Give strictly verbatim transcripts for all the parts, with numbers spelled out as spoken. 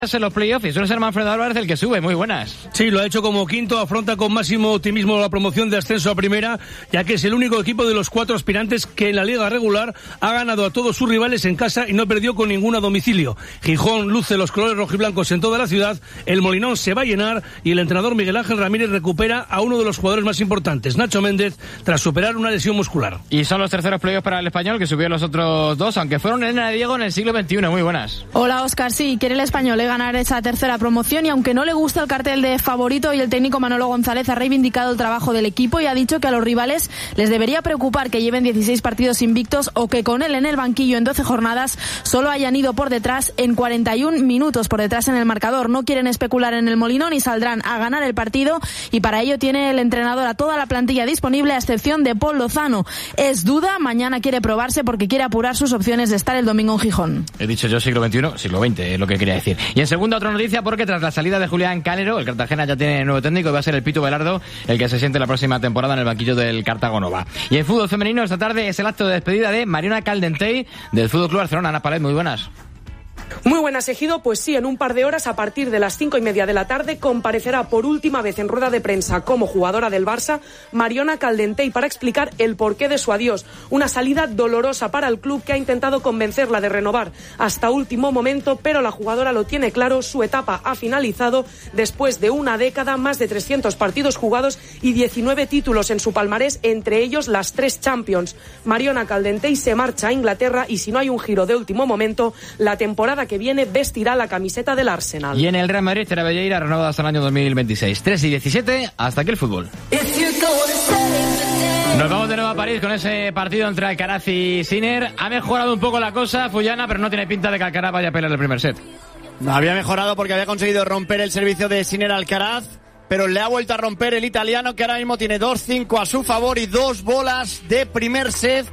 en los playoffs y suele ser Manfredo Álvarez el que sube. Muy buenas. Sí, lo ha hecho como quinto, afronta con máximo optimismo la promoción de ascenso a primera, ya que es el único equipo de los cuatro aspirantes que en la liga regular ha ganado a todos sus rivales en casa y no perdió con ninguno a domicilio. Gijón luce los colores rojiblancos en toda la ciudad, el Molinón se va a llenar y el entrenador Miguel Ángel Ramírez recupera a uno de los jugadores más importantes, Nacho Méndez, tras superar una lesión muscular. Y son los terceros playoffs para el Español, que subió los otros dos, aunque fueron Elena de Diego en el siglo veintiuno. Muy buenas. Hola, Óscar. Sí, quiere el Español ganar esa tercera promoción y aunque no le gusta el cartel de favorito, y el técnico Manolo González ha reivindicado el trabajo del equipo y ha dicho que a los rivales les debería preocupar que lleven dieciséis partidos invictos o que con él en el banquillo en doce jornadas solo hayan ido por detrás en cuarenta y un minutos por detrás en el marcador. No quieren especular en el Molinón y saldrán a ganar el partido, y para ello tiene el entrenador a toda la plantilla disponible a excepción de Paul Lozano. Es duda, mañana quiere probarse porque quiere apurar sus opciones de estar el domingo en Gijón. He dicho yo siglo veintiuno, siglo veinte es lo que quería decir. Y en segunda otra noticia, porque tras la salida de Julián Calero, el Cartagena ya tiene nuevo técnico y va a ser el Pitu Velardo el que se siente la próxima temporada en el banquillo del Cartagonova. Y en fútbol femenino esta tarde es el acto de despedida de Mariona Caldentey del Fútbol Club Barcelona. Ana Pared, muy buenas. Muy buenas, Ejido. Pues sí, en un par de horas, a partir de las cinco y media de la tarde, comparecerá por última vez en rueda de prensa como jugadora del Barça Mariona Caldentey para explicar el porqué de su adiós. Una salida dolorosa para el club, que ha intentado convencerla de renovar hasta último momento, pero la jugadora lo tiene claro, su etapa ha finalizado después de una década, más de trescientos partidos jugados y diecinueve títulos en su palmarés, entre ellos las tres Champions. Mariona Caldentey se marcha a Inglaterra y si no hay un giro de último momento, la temporada que viene vestirá la camiseta del Arsenal. Y en el Real Madrid, Tera Belleira renovada hasta el año dos mil veintiséis. tres y diecisiete, hasta aquí el fútbol. Nos vamos de nuevo a París con ese partido entre Alcaraz y Sinner. Ha mejorado un poco la cosa, Fullana, pero no tiene pinta de que Alcaraz vaya a pelear el primer set. No había mejorado porque había conseguido romper el servicio de Sinner Alcaraz, pero le ha vuelto a romper el italiano, que ahora mismo tiene dos cinco a su favor y dos bolas de primer set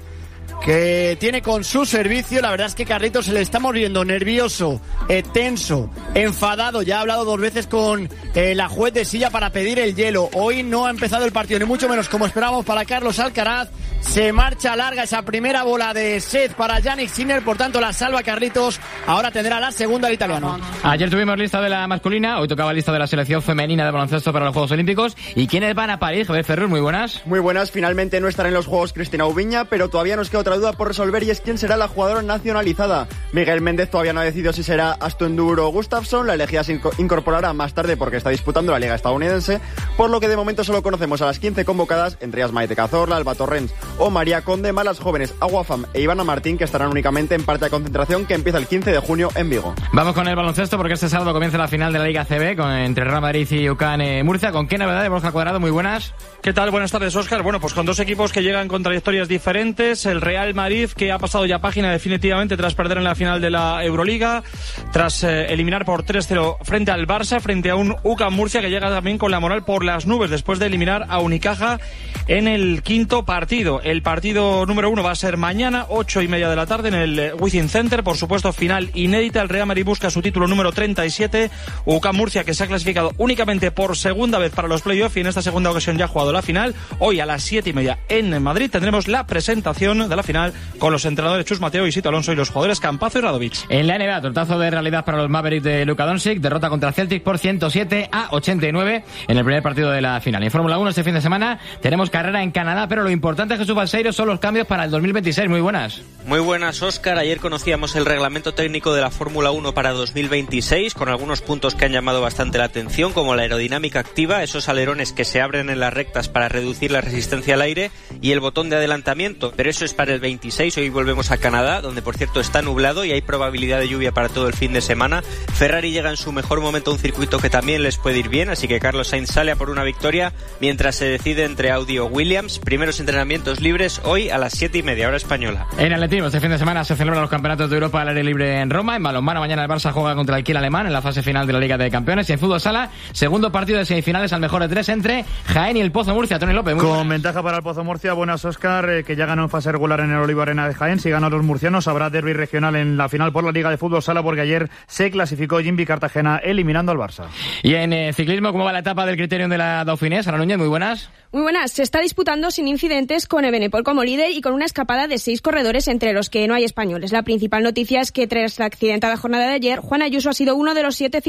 que tiene con su servicio. La verdad es que Carlitos se le estamos viendo nervioso, eh, tenso, enfadado. Ya ha hablado dos veces con eh, la juez de silla para pedir el hielo. Hoy no ha empezado el partido, ni mucho menos como esperábamos para Carlos Alcaraz. Se marcha larga esa primera bola de set para Jannik Sinner, por tanto la salva Carlitos. Ahora tendrá la segunda el italiano. Ayer tuvimos lista de la masculina, hoy tocaba lista de la selección femenina de baloncesto para los Juegos Olímpicos. ¿Y quiénes van a París? Javier Ferrus, muy buenas. Muy buenas, finalmente no estará en los Juegos Cristina Ubiña, pero todavía nos queda otra duda por resolver, y es quién será la jugadora nacionalizada. Miguel Méndez todavía no ha decidido si será Astondur o Gustafsson. La elegida se incorporará más tarde porque está disputando la liga estadounidense, por lo que de momento solo conocemos a las quince convocadas, entre ellas Maite Cazorla, Alba Torrens o María Conde, más las jóvenes Aguafam e Ivana Martín, que estarán únicamente en parte de concentración que empieza el quince de junio en Vigo. Vamos con el baloncesto porque este sábado comienza la final de la Liga C B con, entre Real Madrid y U C A N Murcia. ¿Con qué novedades, Borja Cuadrado? Muy buenas. ¿Qué tal? Buenas tardes, Óscar. Bueno, pues con dos equipos que llegan con trayectorias diferentes. El Real Madrid, que ha pasado ya página definitivamente tras perder en la final de la Euroliga, tras eh, eliminar por tres cero frente al Barça, frente a un U C A N Murcia que llega también con la moral por las nubes después de eliminar a Unicaja en el quinto partido. El partido número uno va a ser mañana, ocho y media de la tarde, en el Wizzing Center. Por supuesto, final inédita. El Real Madrid busca su título número treinta y siete. U C A N Murcia, que se ha clasificado únicamente por segunda vez para los playoffs y en esta segunda ocasión ya ha jugado la final. Hoy a las siete y media en Madrid tendremos la presentación de la final con los entrenadores Chus Mateo y Sito Alonso y los jugadores Campazo y Radovic. En la N B A, tortazo de realidad para los Mavericks de Luka Doncic, derrota contra el Celtic por ciento siete a ochenta y nueve en el primer partido de la final. En Fórmula uno este fin de semana tenemos carrera en Canadá, pero lo importante, Jesús Balseiro, son los cambios para el dos mil veintiséis. Muy buenas. Muy buenas, Óscar. Ayer conocíamos el reglamento técnico de la Fórmula uno para dos mil veintiséis, con algunos puntos que han llamado bastante la atención, como la aerodinámica activa, esos alerones que se abren en las rectas para reducir la resistencia al aire, y el botón de adelantamiento. Pero eso es para el veintiséis. Hoy volvemos a Canadá, donde por cierto está nublado y hay probabilidad de lluvia para todo el fin de semana. Ferrari llega en su mejor momento a un circuito que también les puede ir bien, así que Carlos Sainz sale a por una victoria mientras se decide entre Audi o Williams. Primeros entrenamientos libres hoy a las siete y media hora española. En atletismo este fin de semana se celebran los campeonatos de Europa al aire libre en Roma. En balonmano mañana el Barça juega contra el Kiel alemán en la fase final de la Liga de Campeones. Y en fútbol sala, segundo partido de semifinales al mejor de tres entre Jaén y el Pozo Murcia. Tony López, muy con buenas. Ventaja para el Pozo Murcia. Buenas, Óscar, eh, que ya ganó en fase regular en el Olivo Arena de Jaén. Si ganan los murcianos habrá derbi regional en la final por la Liga de Fútbol Sala, porque ayer se clasificó Jimby Cartagena eliminando al Barça. Y en eh, ciclismo, ¿cómo va la etapa del Criterium de la Dauphiné? Sara Núñez, muy buenas. Muy buenas. Se está disputando sin incidentes con el Evenepoel como líder y con una escapada de seis corredores entre los que no hay españoles. La principal noticia es que tras la accidentada jornada de ayer, Juan Ayuso ha sido uno de los siete